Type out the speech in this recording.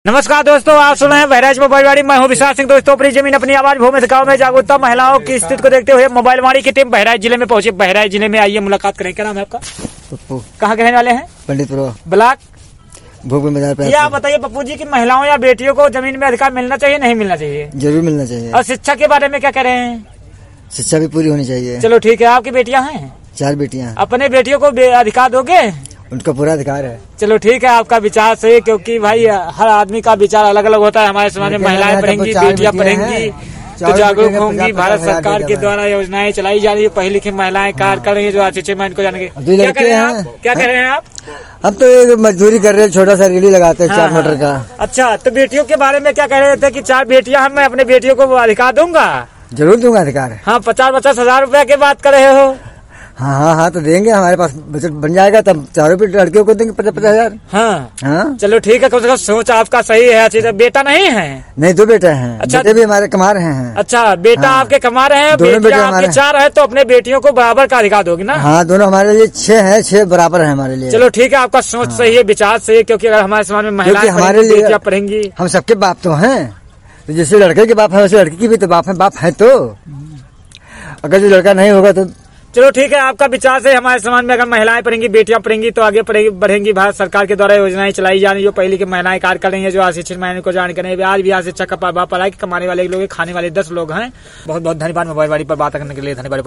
नमस्कार दोस्तों, आप सुन रहे हैं बहराइच मोबाइलवाड़ी। मैं हूं विशाल सिंह। दोस्तों, अपनी जमीन अपनी आवाज भूमि गाँव में जागरूकता महिलाओं की स्थिति को देखते हुए मोबाइलवाड़ी की टीम बहराइच जिले में पहुंची। बहराइच जिले में आइए मुलाकात करें। क्या नाम है आपका? पप्पू। कहाँ के रहने वाले हैं? पंडितपुर ब्लॉक भोगपुर बाजार। ये आप बताइए पप्पू जी की महिलाओं या बेटियों को जमीन में अधिकार मिलना चाहिए नहीं मिलना चाहिए? जरूर मिलना चाहिए। और शिक्षा के बारे में क्या कह रहे हैं? शिक्षा भी पूरी होनी चाहिए। चलो ठीक है। आपकी बेटियां हैं? 4 बेटियां। अपने बेटियों को अधिकार दोगे? उनका पूरा अधिकार है। चलो ठीक है, आपका विचार सही, क्योंकि भाई हर आदमी का विचार अलग अलग होता है। हमारे समाज में महिलाएं पढ़ेंगी, बेटियां पढ़ेंगी तो जागरूक होंगी। भारत सरकार के द्वारा योजनाएं चलाई जा रही है। पढ़ी लिखी महिलाएं कार्य कर रही है जो अच्छे मैं इनको जानेंगे। क्या कर रहे हैं आप? क्या कर रहे हैं आप? हम तो एक मजदूरी कर रहे हैं, छोटा सा रेडी लगाते हैं 4 मोटर का। अच्छा, तो बेटियों के बारे में क्या कह रहे थे कि 4 बेटियां मैं अपने बेटियों को अधिकार दूंगा? जरूर दूंगा अधिकार। हाँ, 50-50 हजार रुपया की बात कर रहे हो? हाँ, तो देंगे। हमारे पास बजट बन जाएगा तब 4 लड़कियों को देंगे 50-50 हजार। हाँ, चलो ठीक है। कम से कम सोच आपका सही है। अच्छी बेटा नहीं है? नहीं, 2 बेटे हैं। अच्छा, बेटे भी हमारे कमा रहे हैं। अच्छा, बेटा आपके कमा रहे हैं, बेटियां आपके 4 है, तो अपने बेटियों को बराबर का अधिकार दोगे ना? हाँ, दोनों हमारे लिए 6 है, 6 बराबर है हमारे लिए। चलो ठीक है, आपका सोच सही है, विचार सही है। क्योंकि अगर हमारे समाज में महिलाएं हमारे लिए बेटियां पढ़ेंगी, हम सबके बाप तो हैं। तो जैसे लड़के के बाप है वैसे लड़की की भी तो बाप है तो अगर जो लड़का नहीं होगा तो चलो ठीक है। आपका विचार से हमारे समाज में अगर महिलाएं पढ़ेंगी, बेटियां पढ़ेंगी तो आगे बढ़ेंगी। भारत सरकार के द्वारा योजनाएं चलाई जा रही है जो पहले की महिलाएं कार्य कर रही है, जो अशिक्षित महिलाओं को जान करें। आज भी शिक्षा का पढ़ाई कमाने वाले लोग, खाने वाले 10 लोग हैं। बहुत बहुत धन्यवाद मोबाइलवाड़ी पर बात करने के लिए। धन्यवाद।